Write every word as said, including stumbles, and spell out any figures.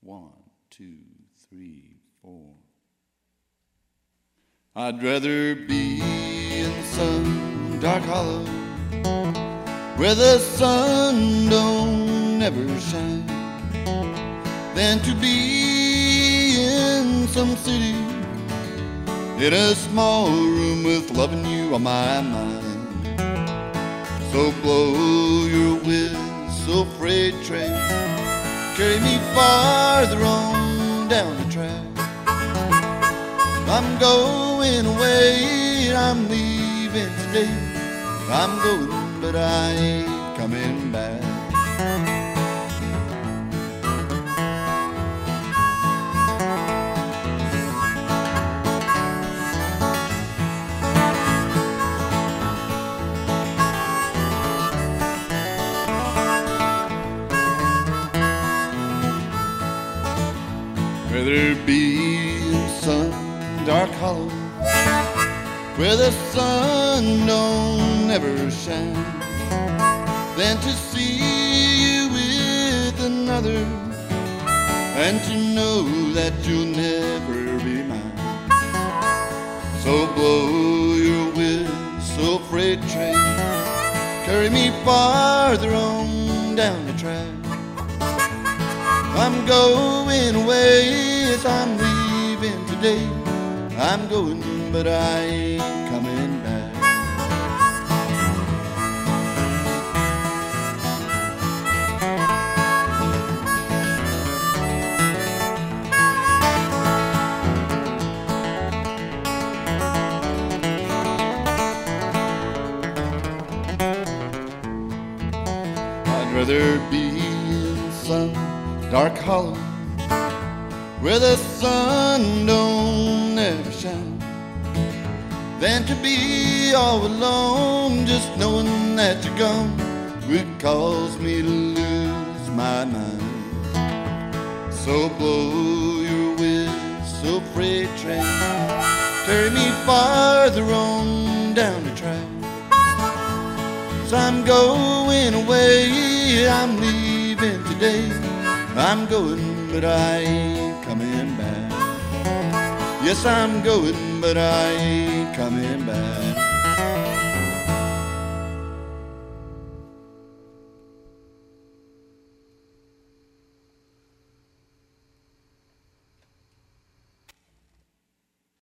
One, two, three, four. I'd rather be in some dark hollow where the sun don't ever shine than to be in some city in a small room with loving you on my mind. So blow your whistle, freight train, carry me farther on down the track. I'm going away, I'm leaving today. I'm going, but I ain't coming back. Rather be in some dark hollow where the sun don't ever shine than to see you with another and to know that you'll never be mine. So blow your whistle, freight train, carry me farther on down the track. I'm going away, yes, I'm leaving today. I'm going, but I ain't coming back. I'd rather be in some dark hollow where the sun don't ever shine than to be all alone, just knowing that you're gone would cause me to lose my mind. So blow your whistle, freight train, carry me farther on down the track. 'Cause I'm going away, I'm leaving today. I'm going, but I ain't coming back. Yes, I'm going, but I ain't coming back.